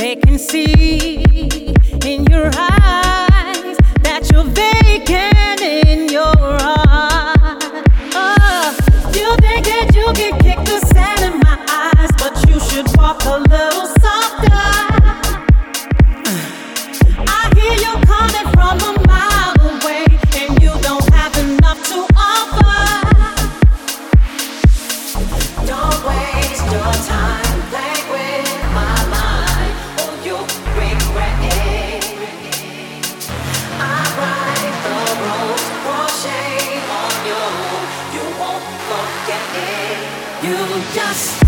They can see in your eyes that you're vacant in your heart. Oh, you think that you can kick the sand in my eyes, but you should walk a little softer. I hear you coming from a mile away, and you don't have enough to offer. Don't waste your time playing with my mind, or you'll regret it. I write the rules, pour shame on you. You won't forget it. You just